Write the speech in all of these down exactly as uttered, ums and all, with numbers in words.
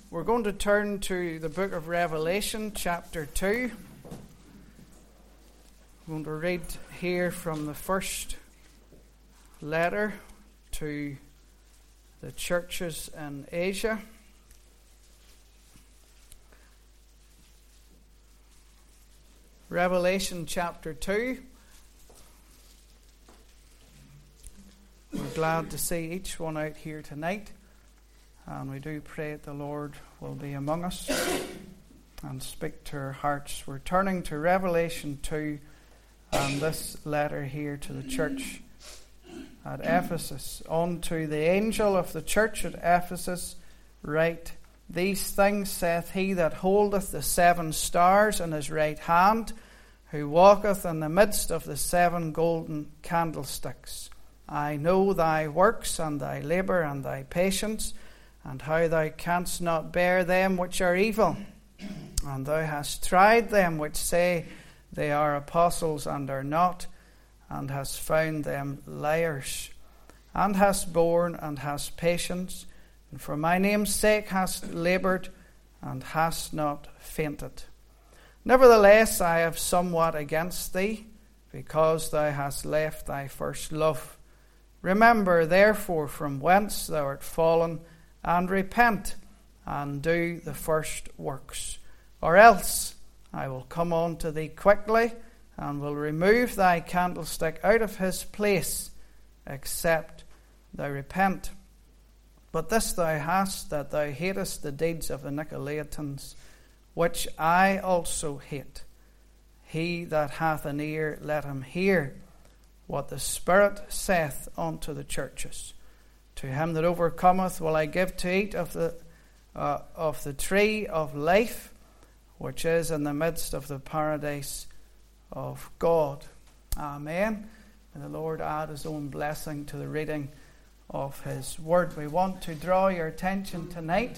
We're going to turn to the book of Revelation, chapter two. I'm going to read here from the first letter to the churches in Asia. Revelation chapter two. We're glad to see each one out here tonight. And we do pray that the Lord will be among us and speak to our hearts. We're turning to Revelation two and this letter here to the church at Ephesus. Unto the angel of the church at Ephesus write, These things saith he that holdeth the seven stars in his right hand, who walketh in the midst of the seven golden candlesticks. I know thy works, and thy labour, and thy patience, and how thou canst not bear them which are evil. And thou hast tried them which say they are apostles and are not, and hast found them liars. And hast borne, and hast patience, and for my name's sake hast laboured, and hast not fainted. Nevertheless, I have somewhat against thee, because thou hast left thy first love. Remember, therefore, from whence thou art fallen, and repent, and do the first works. Or else I will come on to thee quickly, and will remove thy candlestick out of his place, except thou repent. But this thou hast, that thou hatest the deeds of the Nicolaitans, which I also hate. He that hath an ear, let him hear what the Spirit saith unto the churches. To him that overcometh will I give to eat of the uh, of the tree of life, which is in the midst of the paradise of God. Amen. May the Lord add his own blessing to the reading of his word. We want to draw your attention tonight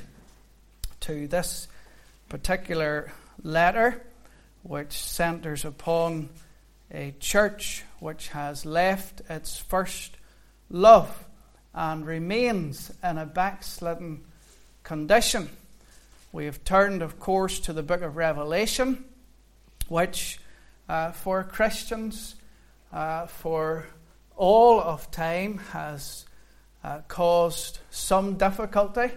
to this particular letter, which centers upon a church which has left its first love and remains in a backslidden condition. We have turned, of course, to the book of Revelation, which uh, for Christians, uh, for all of time, has uh, caused some difficulty.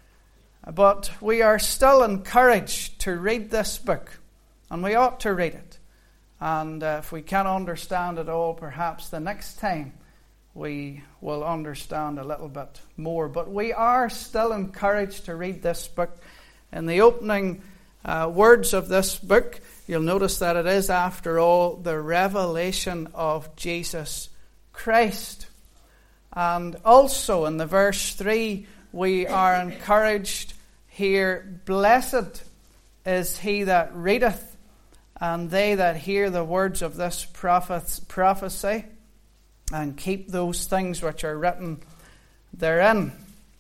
But we are still encouraged to read this book, and we ought to read it. And uh, if we can't understand it all, perhaps the next time we will understand a little bit more. But we are still encouraged to read this book. In the opening uh, words of this book, you'll notice that it is, after all, the revelation of Jesus Christ. And also in the verse three, we are encouraged here, Blessed is he that readeth, and they that hear the words of this prophet's prophecy, and keep those things which are written therein.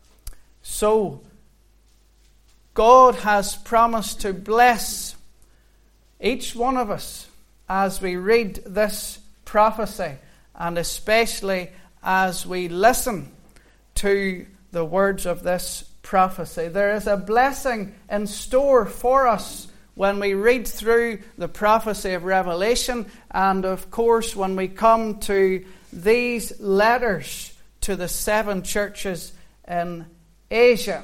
So, God has promised to bless each one of us as we read this prophecy, and especially as we listen to the words of this prophecy. There is a blessing in store for us when we read through the prophecy of Revelation, and of course when we come to these letters to the seven churches in Asia.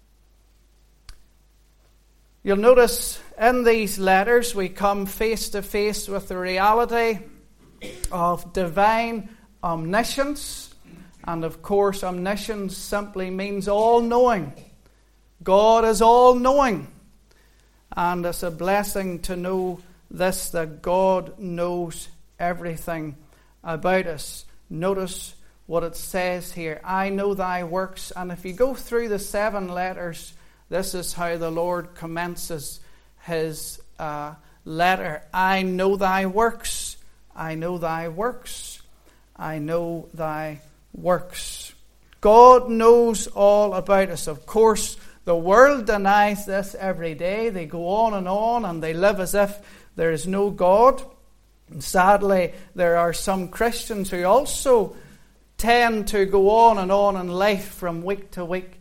You'll notice in these letters we come face to face with the reality of divine omniscience. And of course, omniscience simply means all-knowing. God is all-knowing. And it's a blessing to know this, that God knows everything about us. Notice what it says here. I know thy works. And if you go through the seven letters, this is how the Lord commences his uh, letter. I know thy works. I know thy works. I know thy works. God knows all about us. Of course, the world denies this every day. They go on and on, and they live as if there is no God. And sadly, there are some Christians who also tend to go on and on in life from week to week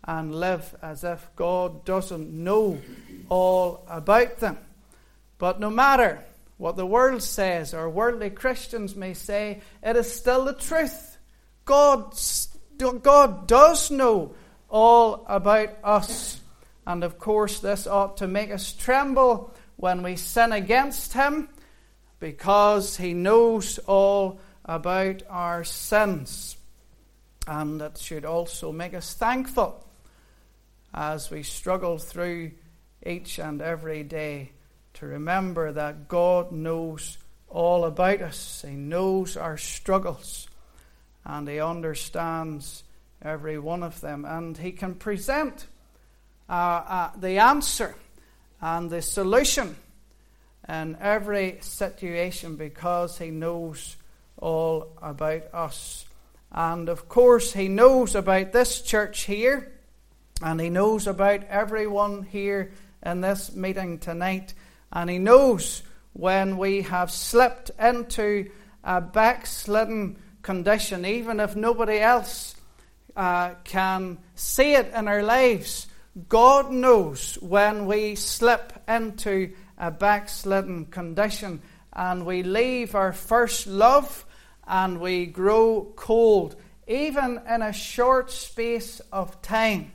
and live as if God doesn't know all about them. But no matter what the world says or worldly Christians may say, it is still the truth. God, God does know all about us. And of course, this ought to make us tremble when we sin against Him, because He knows all about our sins. And it should also make us thankful as we struggle through each and every day to remember that God knows all about us. He knows our struggles, and He understands every one of them, and He can present uh, uh, the answer and the solution in every situation, because He knows all about us. And of course, He knows about this church here, and He knows about everyone here in this meeting tonight. And He knows when we have slipped into a backslidden condition, even if nobody else uh, can see it in our lives. God knows when we slip into a backslidden condition and we leave our first love and we grow cold, even in a short space of time.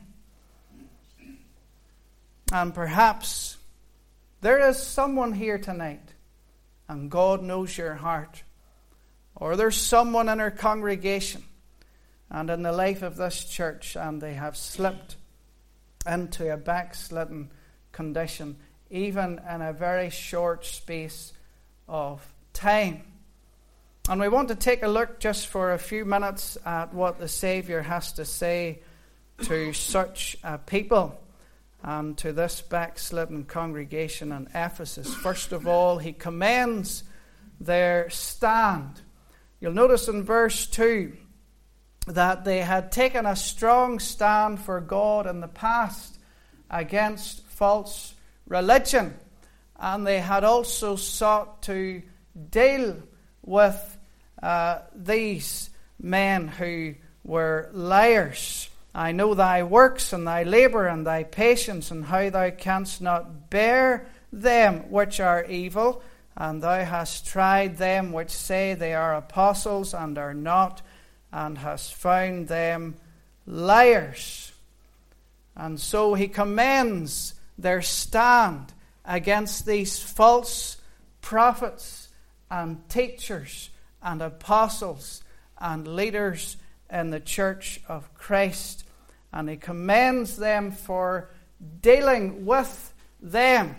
And perhaps there is someone here tonight, and God knows your heart. Or there's someone in our congregation and in the life of this church, and they have slipped into a backslidden condition, even in a very short space of time. And we want to take a look just for a few minutes at what the Saviour has to say to such a people and to this backslidden congregation in Ephesus. First of all, He commends their stand. You'll notice in verse two that they had taken a strong stand for God in the past against false religion, and they had also sought to deal with uh, these men who were liars. I know thy works and thy labour and thy patience, and how thou canst not bear them which are evil, and thou hast tried them which say they are apostles and are not, and hast found them liars. And so he commends their stand against these false prophets and teachers and apostles and leaders in the church of Christ. And he commends them for dealing with them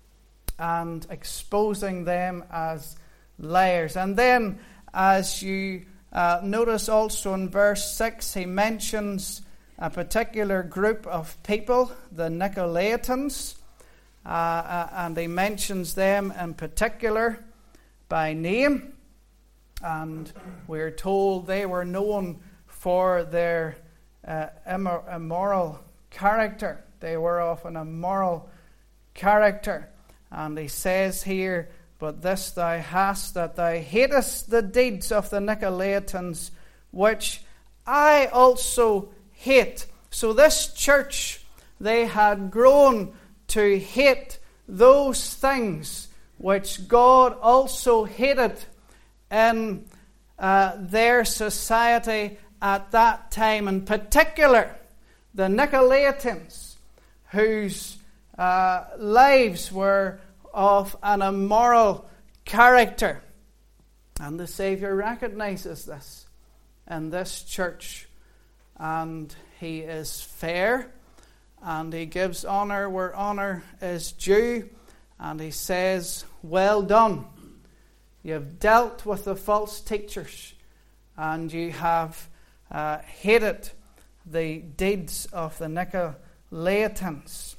and exposing them as liars. And then, as you uh, notice also in verse six, he mentions a particular group of people, the Nicolaitans, uh, uh, and he mentions them in particular by name. And we're told they were known for their uh, immor- immoral character. They were of an immoral character. And he says here, but this thou hast, that thou hatest the deeds of the Nicolaitans, which I also hate. So this church, they had grown to hate those things which God also hated in uh, their society at that time. In particular, the Nicolaitans, whose uh, lives were of an immoral character. And the Saviour recognizes this in this church. And he is fair, and he gives honour where honour is due. And he says, well done. You have dealt with the false teachers, and you have uh, hated the deeds of the Nicolaitans.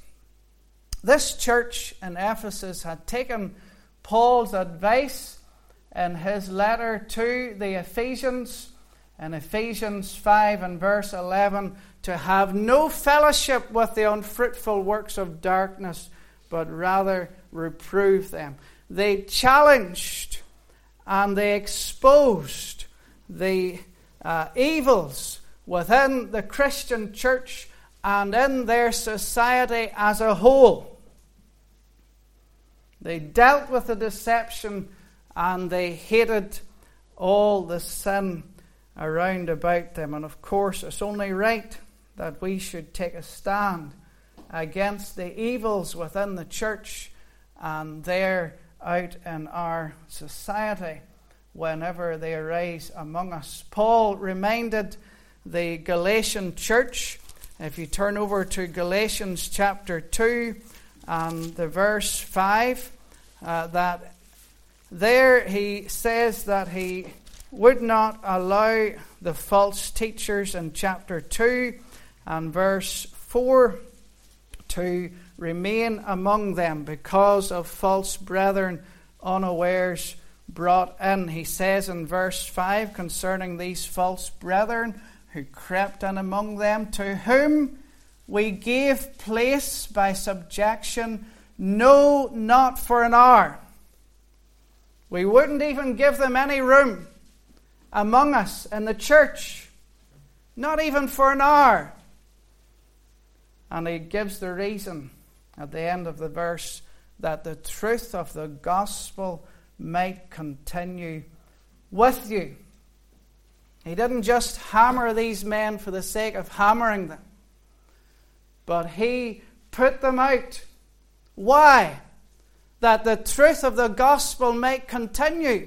This church in Ephesus had taken Paul's advice in his letter to the Ephesians, in Ephesians five and verse eleven, to have no fellowship with the unfruitful works of darkness, but rather reprove them. They challenged and they exposed the uh, evils within the Christian church and in their society as a whole. They dealt with the deception and they hated all the sin around about them. And of course, it's only right that we should take a stand against the evils within the church and there out in our society whenever they arise among us. Paul reminded the Galatian church, if you turn over to Galatians chapter two and the verse five, uh, that there he says that he would not allow the false teachers in chapter two and verse four to remain among them because of false brethren unawares brought in. He says in verse five concerning these false brethren who crept in among them, to whom we gave place by subjection, no, not for an hour. We wouldn't even give them any room among us in the church, not even for an hour. And he gives the reason at the end of the verse, that the truth of the gospel might continue with you. He didn't just hammer these men for the sake of hammering them, but he put them out. Why? That the truth of the gospel might continue.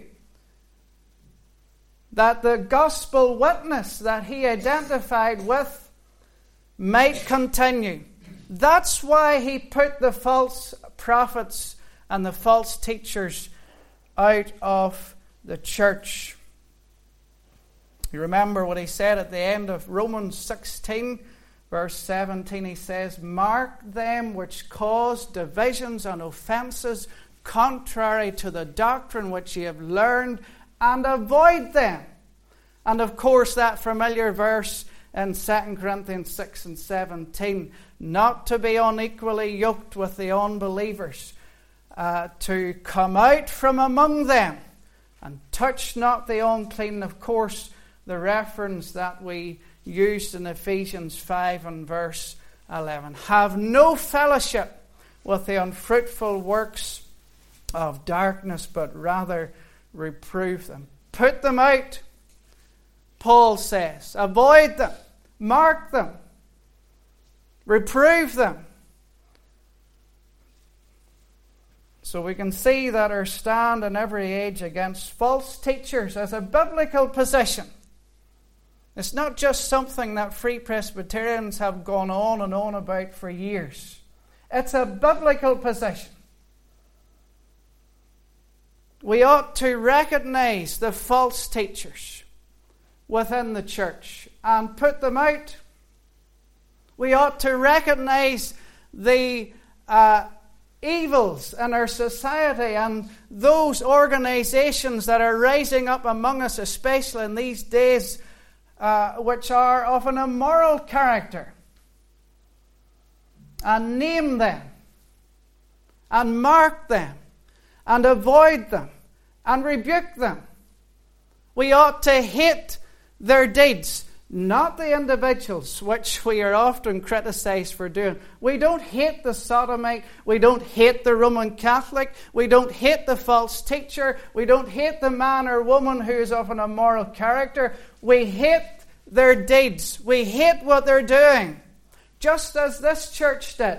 That the gospel witness that he identified with might continue. That's why he put the false prophets and the false teachers out of the church. You remember what he said at the end of Romans sixteen, verse seventeen. He says, mark them which cause divisions and offences contrary to the doctrine which ye have learned, and avoid them. And of course that familiar verse in Second Corinthians six and seventeen, not to be unequally yoked with the unbelievers, uh, to come out from among them and touch not the unclean. Of course, the reference that we used in Ephesians five and verse eleven. Have no fellowship with the unfruitful works of darkness, but rather reprove them. Put them out, Paul says. Avoid them. Mark them. Reprove them. So we can see that our stand in every age against false teachers is a biblical position. It's not just something that Free Presbyterians have gone on and on about for years. It's a biblical position. We ought to recognize the false teachers within the church and put them out. We ought to recognize the uh, evils in our society and those organizations that are rising up among us, especially in these days, uh, which are of an immoral character. And name them, and mark them, and avoid them, and rebuke them. We ought to hate their deeds, not the individuals, which we are often criticized for doing. We don't hate the sodomite. We don't hate the Roman Catholic. We don't hate the false teacher. We don't hate the man or woman who is of an immoral character. We hate their deeds. We hate what they're doing, just as this church did.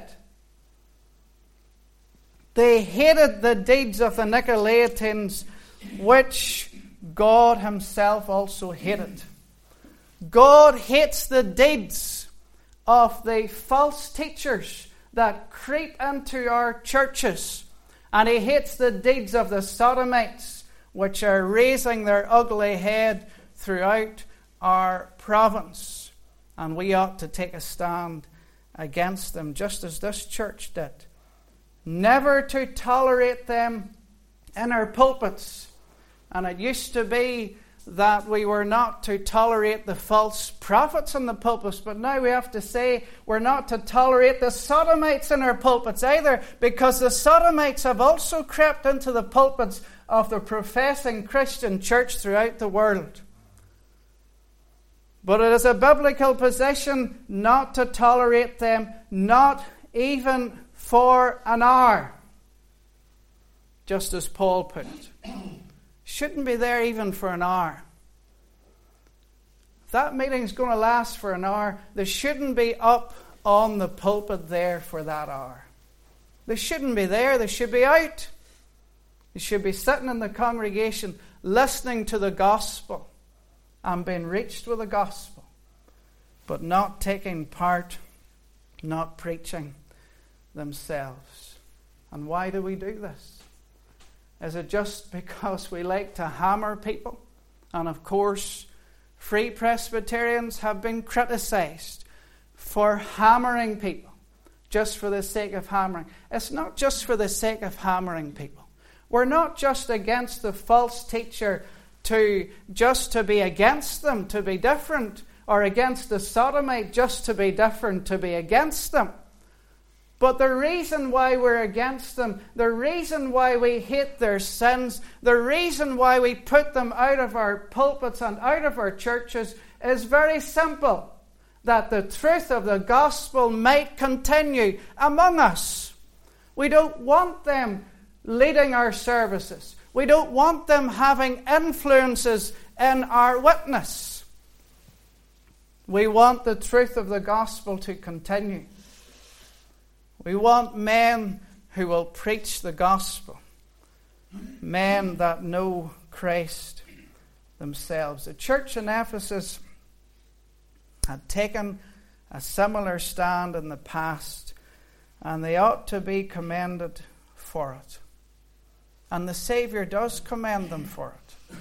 They hated the deeds of the Nicolaitans, which God himself also hated. God hates the deeds of the false teachers that creep into our churches. And he hates the deeds of the sodomites, which are raising their ugly head throughout our province. And we ought to take a stand against them, just as this church did. Never to tolerate them in our pulpits. And it used to be that we were not to tolerate the false prophets in the pulpits, but now we have to say we're not to tolerate the sodomites in our pulpits either, because the sodomites have also crept into the pulpits of the professing Christian church throughout the world. But it is a biblical position not to tolerate them, not even for an hour. Just as Paul put it. Shouldn't be there even for an hour. If that meeting's going to last for an hour, they shouldn't be up on the pulpit there for that hour. They shouldn't be there, they should be out. They should be sitting in the congregation listening to the gospel and being reached with the gospel, but not taking part, not preaching themselves. And why do we do this? Is it just because we like to hammer people? And of course, Free Presbyterians have been criticized for hammering people, just for the sake of hammering. It's not just for the sake of hammering people. We're not just against the false teacher to just to be against them, to be different, or against the sodomite just to be different, to be against them. But the reason why we're against them, the reason why we hate their sins, the reason why we put them out of our pulpits and out of our churches is very simple. That the truth of the gospel might continue among us. We don't want them leading our services. We don't want them having influences in our witness. We want the truth of the gospel to continue. We want men who will preach the gospel. Men that know Christ themselves. The church in Ephesus had taken a similar stand in the past, and they ought to be commended for it. And the Saviour does commend them for it.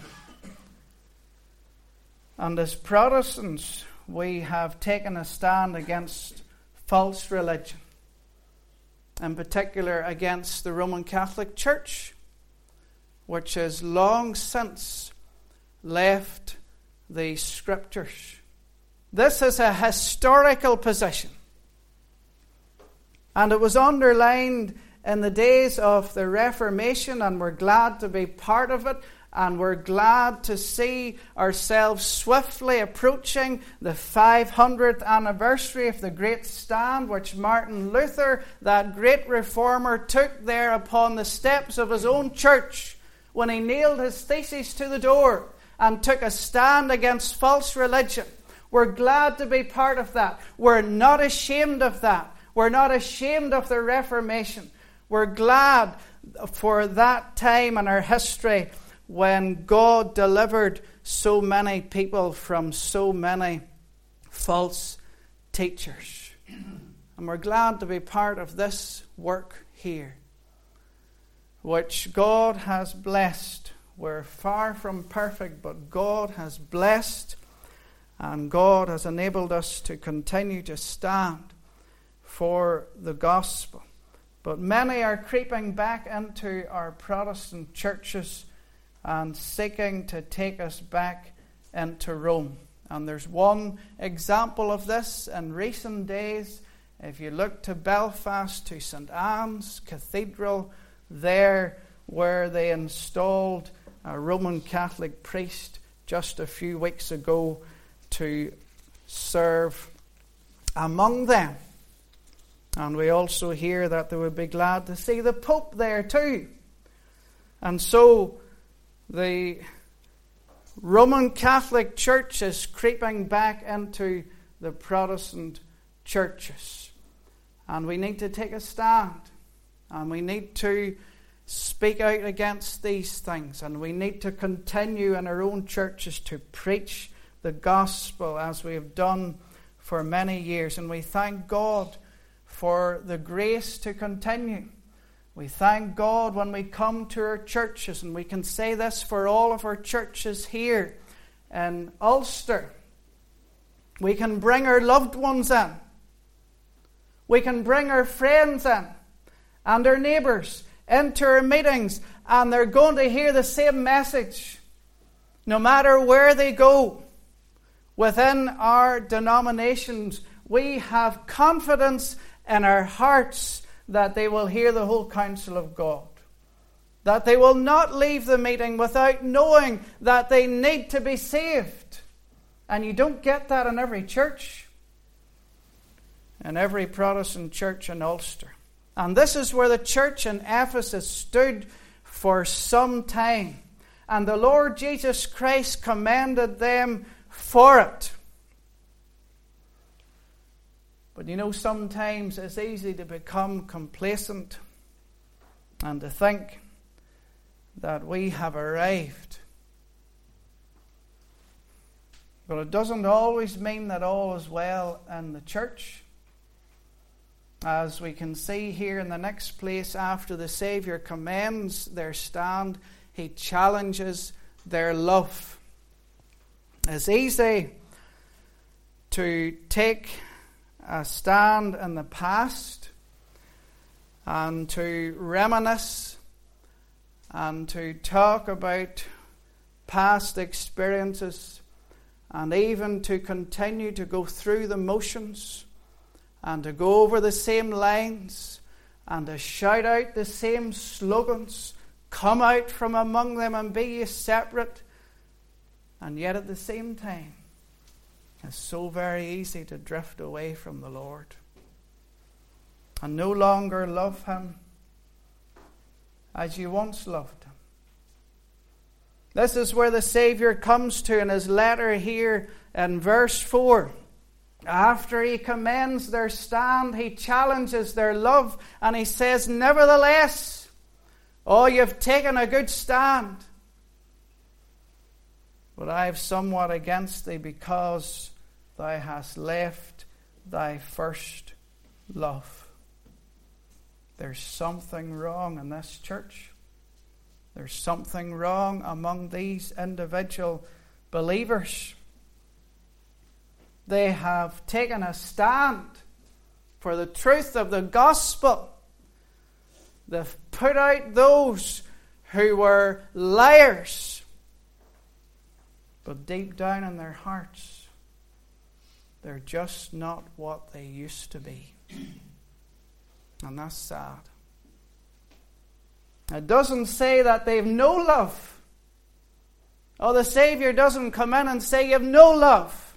And as Protestants, we have taken a stand against false religion, in particular against the Roman Catholic Church, which has long since left the Scriptures. This is a historical position. And it was underlined in the days of the Reformation, and we're glad to be part of it, and we're glad to see ourselves swiftly approaching the five hundredth anniversary of the great stand which Martin Luther, that great reformer, took there upon the steps of his own church when he nailed his theses to the door and took a stand against false religion. We're glad to be part of that. We're not ashamed of that. We're not ashamed of the Reformation. We're glad for that time in our history when God delivered so many people from so many false teachers. And we're glad to be part of this work here, which God has blessed. We're far from perfect, but God has blessed, and God has enabled us to continue to stand for the gospel. But many are creeping back into our Protestant churches and seeking to take us back into Rome. And there's one example of this in recent days. If you look to Belfast, to Saint Anne's Cathedral, there where they installed a Roman Catholic priest just a few weeks ago to serve among them. And we also hear that they would be glad to see the Pope there too. And so the Roman Catholic Church is creeping back into the Protestant churches. And we need to take a stand. And we need to speak out against these things. And we need to continue in our own churches to preach the gospel as we have done for many years. And we thank God for the grace to continue. We thank God when we come to our churches, and we can say this for all of our churches here in Ulster. We can bring our loved ones in. We can bring our friends in and our neighbours into our meetings, and they're going to hear the same message no matter where they go. Within our denominations, we have confidence in our hearts that they will hear the whole counsel of God. That they will not leave the meeting without knowing that they need to be saved. And you don't get that in every church, in every Protestant church in Ulster. And this is where the church in Ephesus stood for some time. And the Lord Jesus Christ commended them for it. But you know, sometimes it's easy to become complacent and to think that we have arrived. But it doesn't always mean that all is well in the church. As we can see here in the next place, after the Saviour commends their stand, he challenges their love. It's easy to take a stand in the past and to reminisce and to talk about past experiences and even to continue to go through the motions and to go over the same lines and to shout out the same slogans, come out from among them and be ye separate. And yet at the same time, it's so very easy to drift away from the Lord and no longer love him as you once loved him. This is where the Saviour comes to in his letter here in verse four. After he commends their stand, he challenges their love, and he says, nevertheless, oh, you've taken a good stand, but I have somewhat against thee, because thou hast left thy first love. There's something wrong in this church. There's something wrong among these individual believers. They have taken a stand for the truth of the gospel. They've put out those who were liars. But deep down in their hearts, they're just not what they used to be. And that's sad. It doesn't say that they've no love. Oh, the Saviour doesn't come in and say you have no love.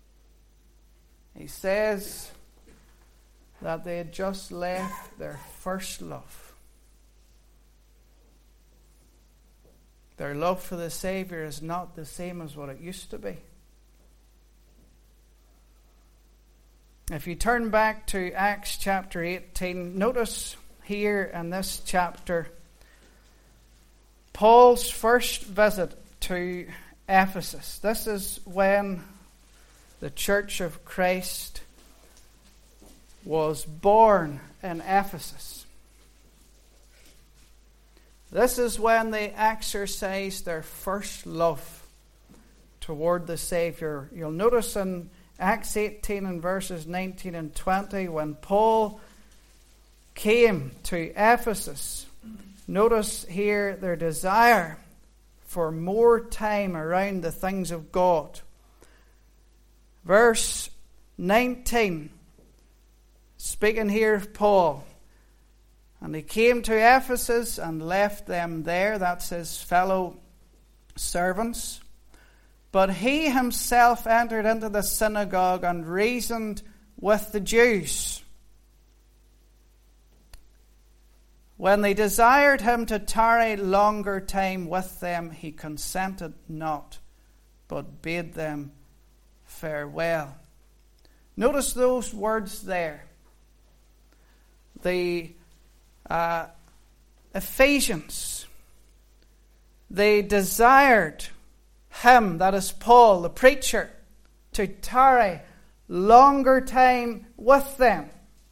He says that they had just left their first love. Their love for the Saviour is not the same as what it used to be. If you turn back to Acts chapter eighteen, notice here in this chapter Paul's first visit to Ephesus. This is when the Church of Christ was born in Ephesus. This is when they exercised their first love toward the Saviour. You'll notice in Acts eighteen and verses nineteen and twenty, when Paul came to Ephesus, notice here their desire for more time around the things of God. Verse nineteen, speaking here of Paul, and he came to Ephesus and left them there, that's his fellow servants. But he himself entered into the synagogue and reasoned with the Jews. When they desired him to tarry longer time with them, he consented not, but bade them farewell. Notice those words there. The uh, Ephesians, they desired him, that is Paul, the preacher, to tarry longer time with them.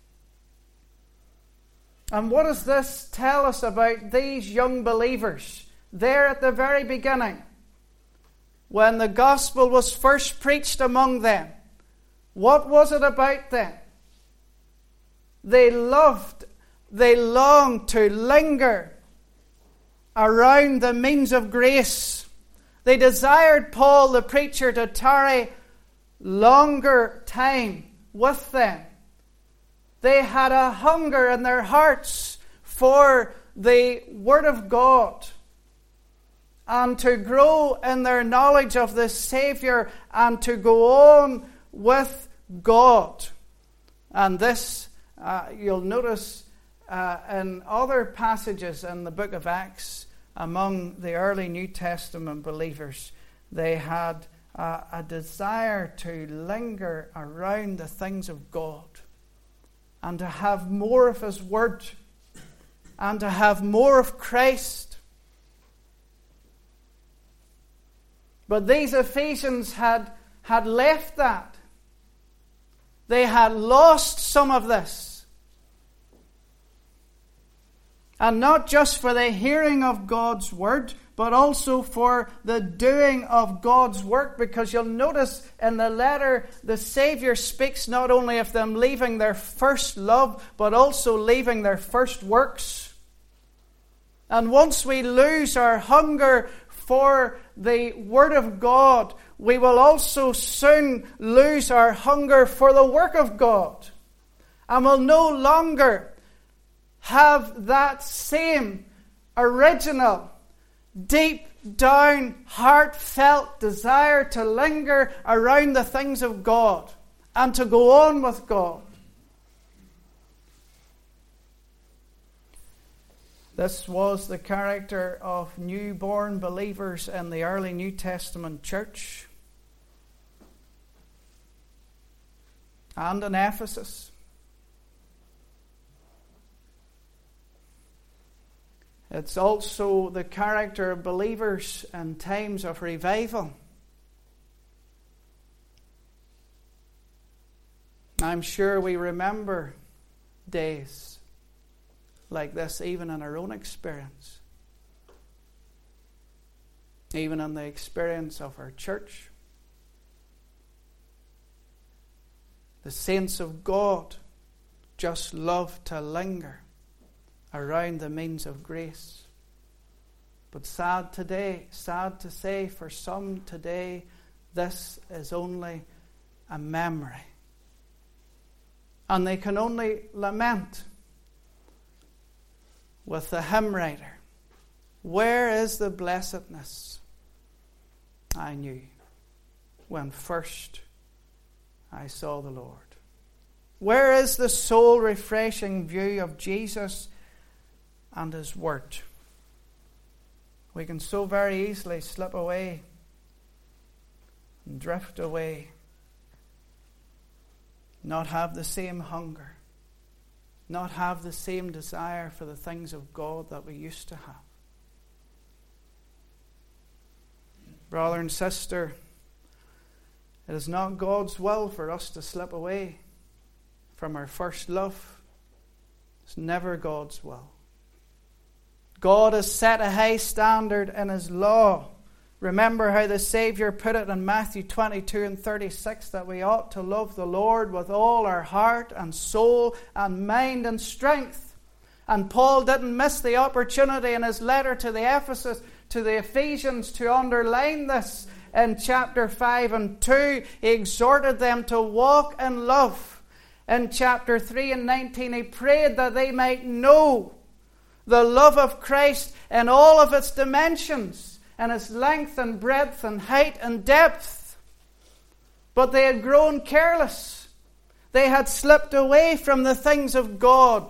And what does this tell us about these young believers there at the very beginning, when the gospel was first preached among them? What was it about them? They loved, they longed to linger around the means of grace. They desired Paul, the preacher, to tarry longer time with them. They had a hunger in their hearts for the Word of God. and to grow in their knowledge of the Saviour and to go on with God. And this, uh, you'll notice uh, in other passages in the book of Acts, among the early New Testament believers, they had uh, a desire to linger around the things of God and to have more of His Word and to have more of Christ. But these Ephesians had, had left that. They had lost some of this. And not just for the hearing of God's Word, but also for the doing of God's work. Because you'll notice in the letter, the Saviour speaks not only of them leaving their first love, but also leaving their first works. And once we lose our hunger for the Word of God, we will also soon lose our hunger for the work of God. And will no longer have that same original, deep down, heartfelt desire to linger around the things of God and to go on with God. This was the character of newborn believers in the early New Testament church and in Ephesus. It's also the character of believers in times of revival. I'm sure we remember days like this, even in our own experience, even in the experience of our church. The saints of God just love to linger around the means of grace. But sad today, sad to say, for some today, this is only a memory. And they can only lament with the hymn writer, where is the blessedness I knew when first I saw the Lord? Where is the soul-refreshing view of Jesus and His Word? We can so very easily slip away and drift away, not have the same hunger, not have the same desire for the things of God that we used to have. Brother and sister, it is not God's will for us to slip away from our first love. It's never God's will. God has set a high standard in His law. Remember how the Saviour put it in Matthew twenty-two and thirty-six, that we ought to love the Lord with all our heart and soul and mind and strength. And Paul didn't miss the opportunity in his letter to the Ephesus, to the Ephesians, to underline this in chapter five and two. He exhorted them to walk in love. In chapter three and nineteen, he prayed that they might know the love of Christ in all of its dimensions, and its length and breadth and height and depth. But they had grown careless. They had slipped away from the things of God,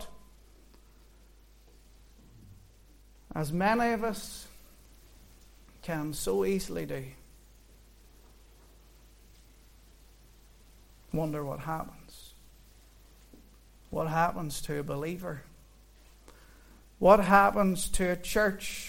as many of us can so easily do. Wonder what happens. What happens to a believer? What happens to a church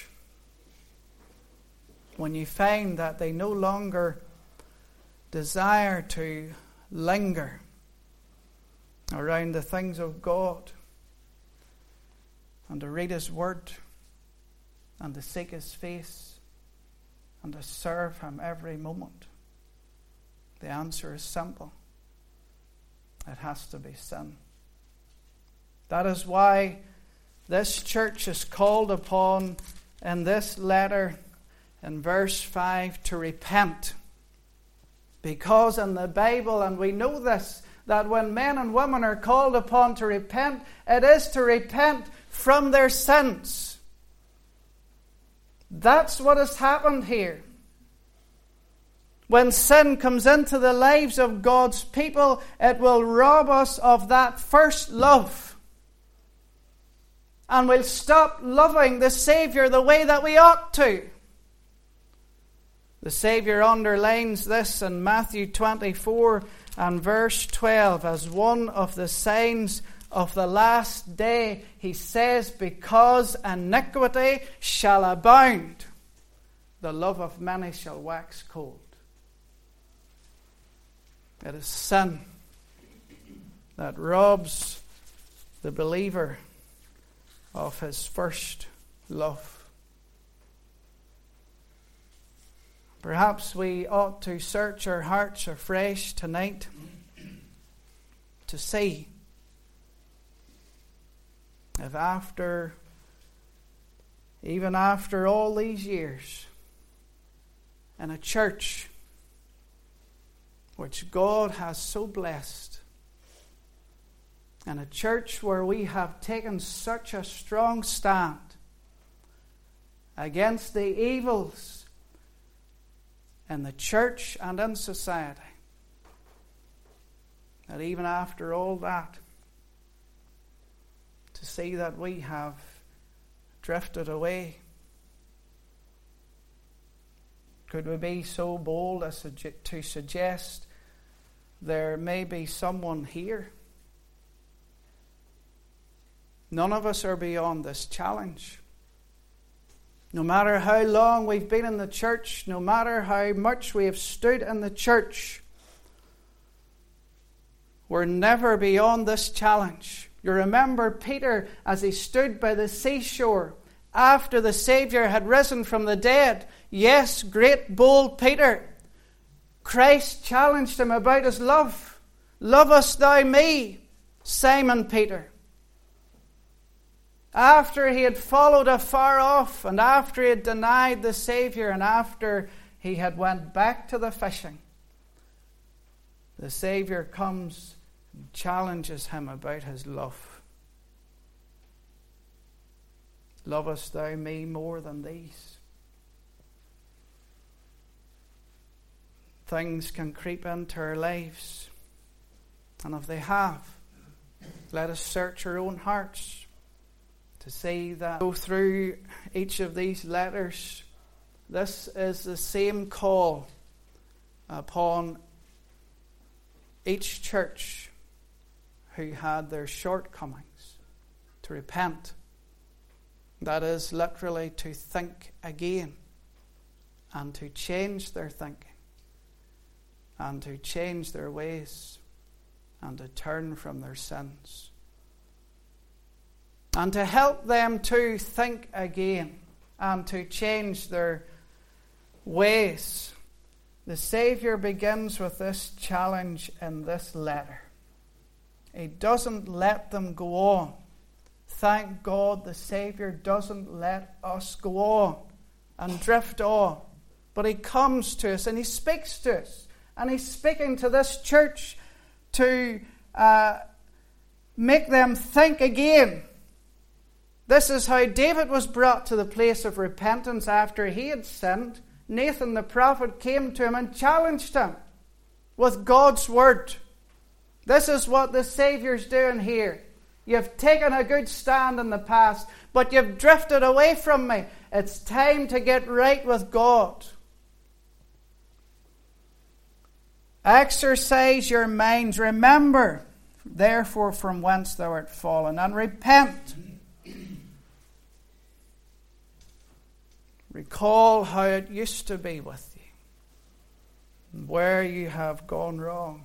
when you find that they no longer desire to linger around the things of God and to read His Word and to seek His face and to serve Him every moment? The answer is simple. It has to be sin. That is why this church is called upon in this letter in verse five to repent. Because in the Bible, and we know this, that when men and women are called upon to repent, it is to repent from their sins. That's what has happened here. When sin comes into the lives of God's people, it will rob us of that first love. And we'll stop loving the Saviour the way that we ought to. The Saviour underlines this in Matthew twenty-four and verse twelve as one of the signs of the last day. He says, because iniquity shall abound, the love of many shall wax cold. It is sin that robs the believer of his first love. Perhaps we ought to search our hearts afresh tonight to see if after, even after all these years, in a church which God has so blessed, in a church where we have taken such a strong stand against the evils in the church and in society, that even after all that, to see that we have drifted away. Could we be so bold as to suggest there may be someone here? None of us are beyond this challenge. No matter how long we've been in the church, no matter how much we have stood in the church, we're never beyond this challenge. You remember Peter as he stood by the seashore after the Saviour had risen from the dead. Yes, great bold Peter. Christ challenged him about his love. Lovest thou me, Simon Peter? After he had followed afar off, and after he had denied the Saviour, and after he had went back to the fishing, the Saviour comes and challenges him about his love. Lovest thou me more than these? Things can creep into our lives, and if they have, let us search our own hearts to see that. Go through each of these letters. This is the same call upon each church who had their shortcomings to repent. That is literally to think again and to change their thinking and to change their ways and to turn from their sins. And to help them to think again and to change their ways. The Saviour begins with this challenge in this letter. He doesn't let them go on. Thank God the Saviour doesn't let us go on and drift on. But He comes to us and He speaks to us. And He's speaking to this church to uh, make them think again. This is how David was brought to the place of repentance after he had sinned. Nathan the prophet came to him and challenged him with God's word. This is what the Saviour's doing here. You've taken a good stand in the past, but you've drifted away from me. It's time to get right with God. Exercise your minds. Remember, therefore, from whence thou art fallen, and repent. Recall how it used to be with you, and where you have gone wrong.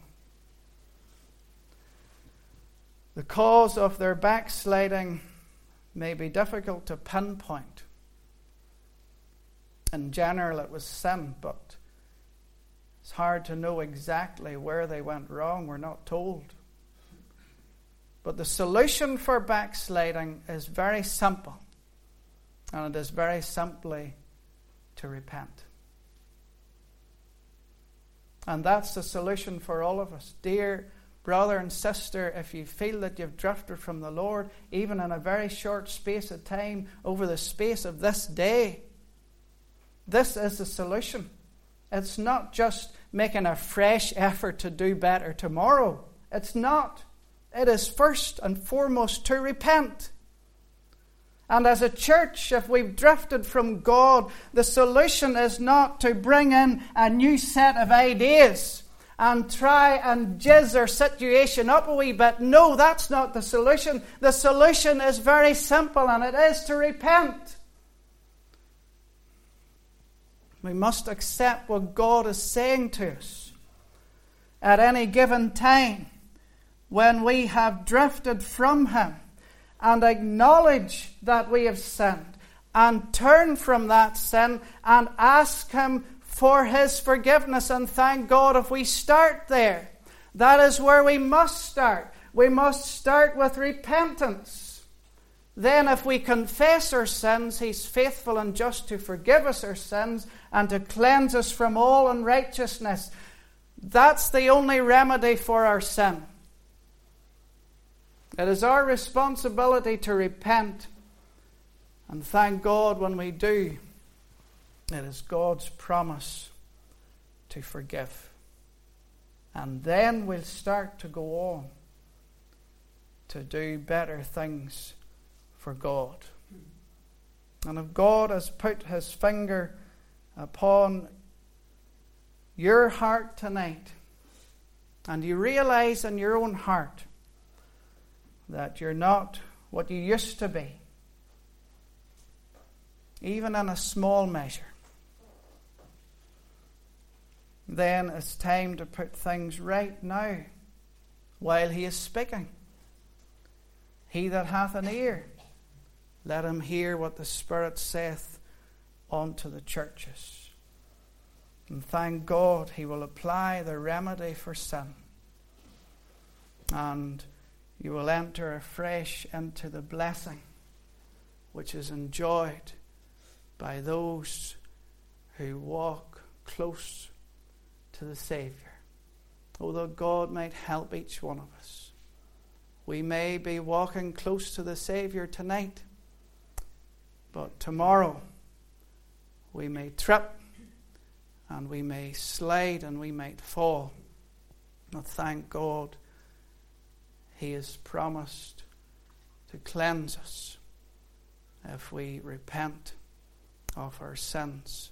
The cause of their backsliding may be difficult to pinpoint. In general, it was sin, but it's hard to know exactly where they went wrong. We're not told. But the solution for backsliding is very simple, and it is very simply to repent. And that's the solution for all of us. Dear brother and sister, if you feel that you've drifted from the Lord, even in a very short space of time, over the space of this day, this is the solution. It's not just making a fresh effort to do better tomorrow. It's not. It is first and foremost to repent. And as a church, if we've drifted from God, the solution is not to bring in a new set of ideas and try and jizz our situation up a wee bit. No, that's not the solution. The solution is very simple, and it is to repent. We must accept what God is saying to us at any given time when we have drifted from Him, and acknowledge that we have sinned and turn from that sin and ask Him for His forgiveness. And thank God if we start there. That is where we must start. We must start with repentance. Then if we confess our sins, He's faithful and just to forgive us our sins and to cleanse us from all unrighteousness. That's the only remedy for our sin. It is our responsibility to repent, and thank God when we do. It is God's promise to forgive. And then we'll start to go on to do better things for God. And if God has put His finger upon your heart tonight, and you realize in your own heart that you're not what you used to be, even in a small measure, then it's time to put things right now while He is speaking. He that hath an ear, let him hear what the Spirit saith unto the churches. And thank God He will apply the remedy for sin. And you will enter afresh into the blessing which is enjoyed by those who walk close to the Saviour. Although God might help each one of us. We may be walking close to the Saviour tonight, but tomorrow we may trip and we may slide and we might fall. But thank God He has promised to cleanse us if we repent of our sins